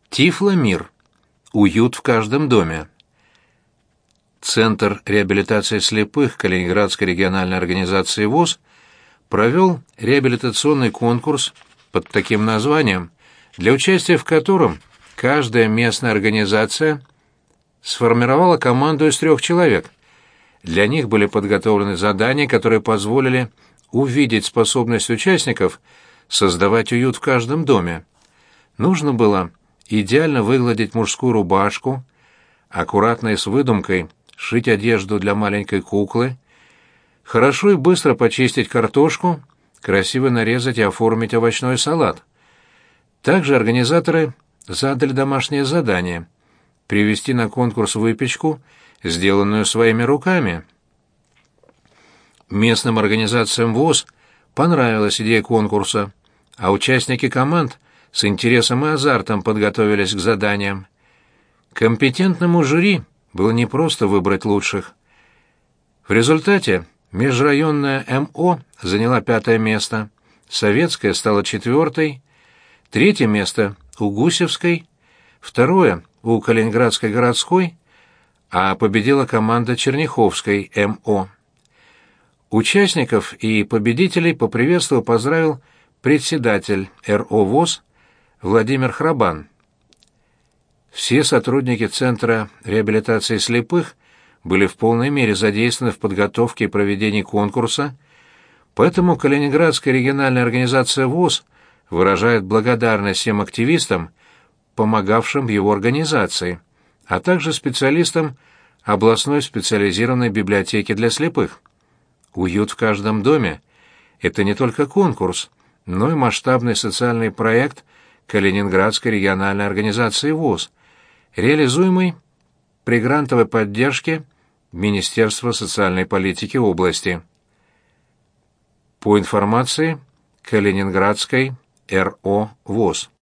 Тифломир. Уют в каждом доме. Центр реабилитации слепых Калининградской региональной организации ВОС провел реабилитационный конкурс под таким названием, для участия в котором каждая местная организация сформировала команду из 3 человек. Для них были подготовлены задания, которые позволили увидеть способность участников создавать уют в каждом доме. Нужно было идеально выгладить мужскую рубашку, аккуратно и с выдумкой сшить одежду для маленькой куклы, хорошо и быстро почистить картошку, красиво нарезать и оформить овощной салат. Также организаторы задали домашнее задание — привезти на конкурс выпечку, сделанную своими руками. Местным организациям ВОС понравилась идея конкурса, а участники команд с интересом и азартом подготовились к заданиям. Компетентному жюри было непросто выбрать лучших. В результате межрайонная МО заняла 5-е место, советская стала 4-й, 3-е место у Гусевской, 2-е у Калининградской городской, а победила команда Черняховской МО. Участников и победителей поприветствовал и поздравил председатель РО ВОС Владимир Храбан. Все сотрудники Центра реабилитации слепых были в полной мере задействованы в подготовке и проведении конкурса, поэтому Калининградская региональная организация ВОС выражает благодарность всем активистам, помогавшим в его организации, а также специалистам областной специализированной библиотеки для слепых. «Уют в каждом доме» — это не только конкурс, но и масштабный социальный проект Калининградской региональной организации ВОС, реализуемый при грантовой поддержке Министерства социальной политики области. По информации Калининградской РО ВОС.